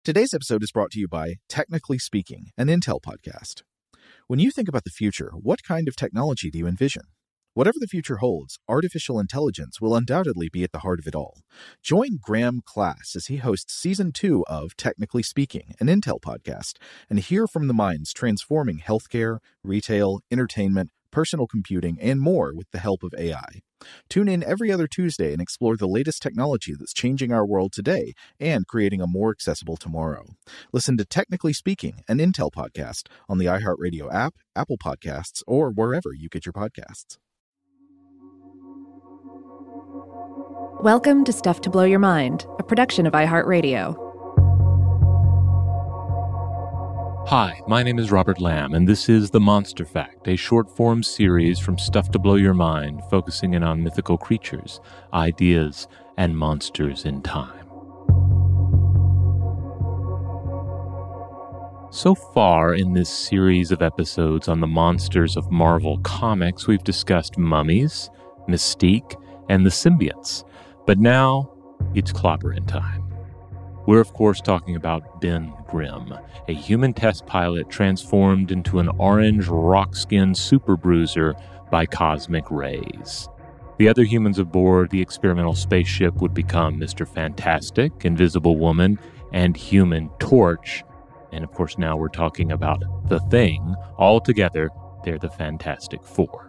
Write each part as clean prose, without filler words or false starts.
Today's episode is brought to you by Technically Speaking, an Intel podcast. When you think about the future, what kind of technology do you envision? Whatever the future holds, artificial intelligence will undoubtedly be at the heart of it all. Join Graham Class as he hosts Season 2 of Technically Speaking, an Intel podcast, and hear from the minds transforming healthcare, retail, entertainment, personal computing, and more with the help of AI. Tune in every other Tuesday and explore the latest technology that's changing our world today and creating a more accessible tomorrow. Listen to Technically Speaking, an Intel podcast on the iHeartRadio app, Apple Podcasts, or wherever you get your podcasts. Welcome to Stuff to Blow Your Mind, a production of iHeartRadio. Hi, my name is Robert Lamb, and this is The Monster Fact, a short-form series from Stuff to Blow Your Mind, focusing in on mythical creatures, ideas, and monsters in time. So far in this series of episodes on the monsters of Marvel Comics, we've discussed mummies, Mystique, and the symbiotes. But now, it's clobberin' time. We're, of course, talking about Ben Grimm, a human test pilot transformed into an orange rock-skinned super bruiser by cosmic rays. The other humans aboard the experimental spaceship would become Mr. Fantastic, Invisible Woman, and Human Torch. And, of course, now we're talking about The Thing. All together, they're the Fantastic Four.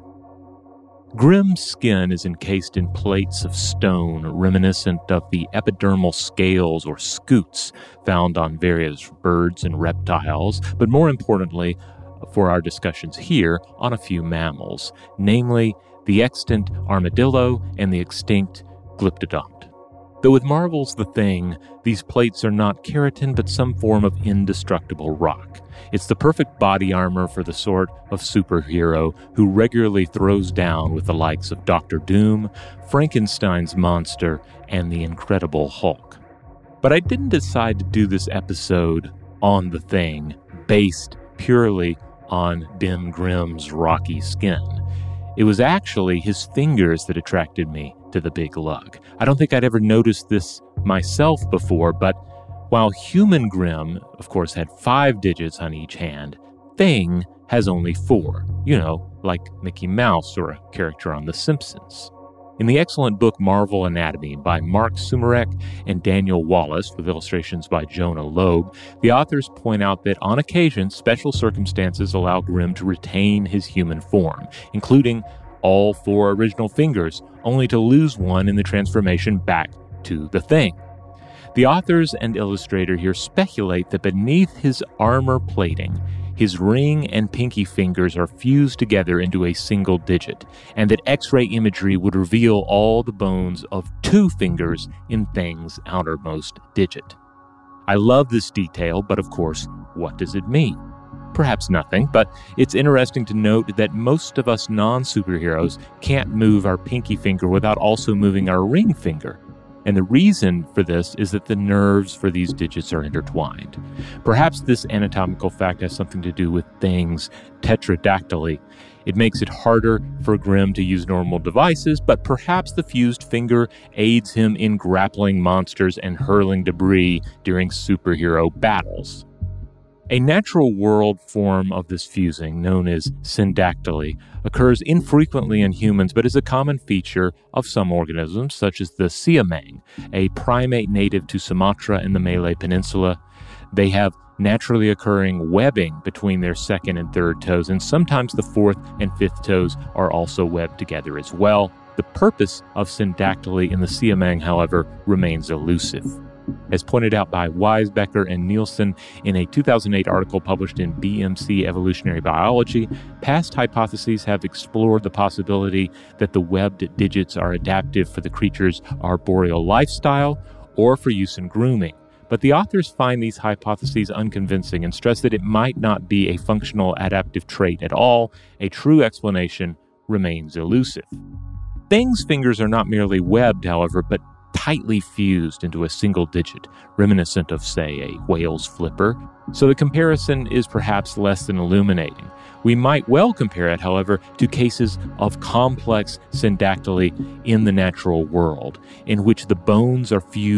Grimm's skin is encased in plates of stone reminiscent of the epidermal scales or scutes found on various birds and reptiles, but more importantly, for our discussions here, on a few mammals, namely the extant armadillo and the extinct glyptodont. Though with Marvel's The Thing, these plates are not keratin but some form of indestructible rock. It's the perfect body armor for the sort of superhero who regularly throws down with the likes of Doctor Doom, Frankenstein's monster, and the Incredible Hulk. But I didn't decide to do this episode on The Thing based purely on Ben Grimm's rocky skin. It was actually his fingers that attracted me to the big lug. I don't think I'd ever noticed this myself before, but while Human Grimm, of course, had 5 digits on each hand, Thing has only 4, like Mickey Mouse or a character on The Simpsons. In the excellent book Marvel Anatomy by Mark Sumerek and Daniel Wallace, with illustrations by Jonah Loeb, the authors point out that on occasion, special circumstances allow Grimm to retain his human form, including all 4 original fingers, only to lose one in the transformation back to the Thing. The authors and illustrator here speculate that beneath his armor plating, his ring and pinky fingers are fused together into a single digit, and that X-ray imagery would reveal all the bones of 2 fingers in Thing's outermost digit. I love this detail, but of course, what does it mean? Perhaps nothing, but it's interesting to note that most of us non-superheroes can't move our pinky finger without also moving our ring finger. And the reason for this is that the nerves for these digits are intertwined. Perhaps this anatomical fact has something to do with Thing's tetradactyly. It makes it harder for Grimm to use normal devices, but perhaps the fused finger aids him in grappling monsters and hurling debris during superhero battles. A natural world form of this fusing, known as syndactyly, occurs infrequently in humans but is a common feature of some organisms, such as the siamang, a primate native to Sumatra and the Malay Peninsula. They have naturally occurring webbing between their second and third toes, and sometimes the fourth and fifth toes are also webbed together as well. The purpose of syndactyly in the siamang, however, remains elusive. As pointed out by Weisbecker and Nielsen in a 2008 article published in BMC Evolutionary Biology, past hypotheses have explored the possibility that the webbed digits are adaptive for the creature's arboreal lifestyle or for use in grooming. But the authors find these hypotheses unconvincing and stress that it might not be a functional adaptive trait at all. A true explanation remains elusive. Thing's fingers are not merely webbed, however, but tightly fused into a single digit, reminiscent of, say, a whale's flipper. So the comparison is perhaps less than illuminating. We might well compare it, however, to cases of complex syndactyly in the natural world, in which the bones are fused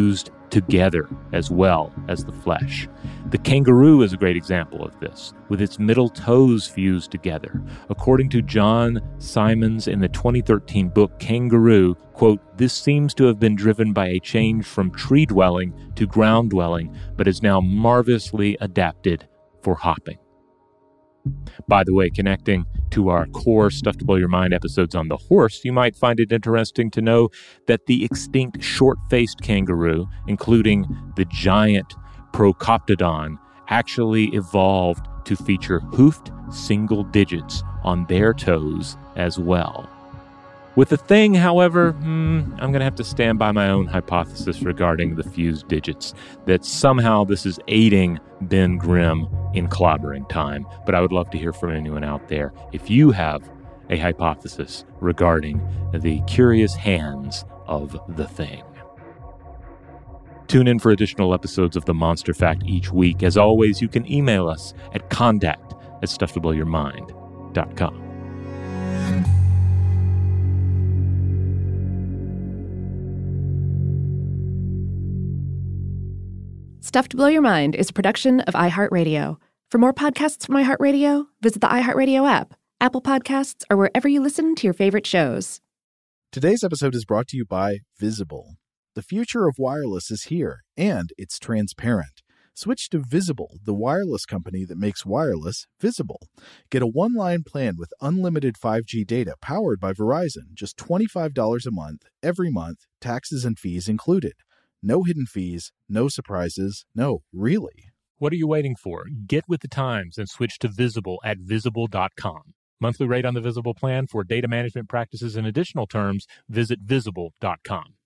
together as well as the flesh. The kangaroo is a great example of this, with its middle toes fused together. According to John Simons in the 2013 book Kangaroo, quote, "This seems to have been driven by a change from tree dwelling to ground dwelling, but is now marvelously adapted for hopping." By the way, connecting to our core Stuff to Blow Your Mind episodes on the horse, you might find it interesting to know that the extinct short-faced kangaroo, including the giant Procoptodon, actually evolved to feature hoofed single digits on their toes as well. With the thing, however, I'm going to have to stand by my own hypothesis regarding the fused digits, that somehow this is aiding Ben Grimm in clobbering time. But I would love to hear from anyone out there if you have a hypothesis regarding the curious hands of the thing. Tune in for additional episodes of The Monster Fact each week. As always, you can email us at contact@stufftoblowyourmind.com. Stuff to Blow Your Mind is a production of iHeartRadio. For more podcasts from iHeartRadio, visit the iHeartRadio app, Apple Podcasts, or wherever you listen to your favorite shows. Today's episode is brought to you by Visible. The future of wireless is here, and it's transparent. Switch to Visible, the wireless company that makes wireless visible. Get a one-line plan with unlimited 5G data powered by Verizon, just $25 a month, every month, taxes and fees included. No hidden fees, no surprises, no, really. What are you waiting for? Get with the times and switch to Visible at Visible.com. Monthly rate on the Visible plan for data management practices and additional terms, visit Visible.com.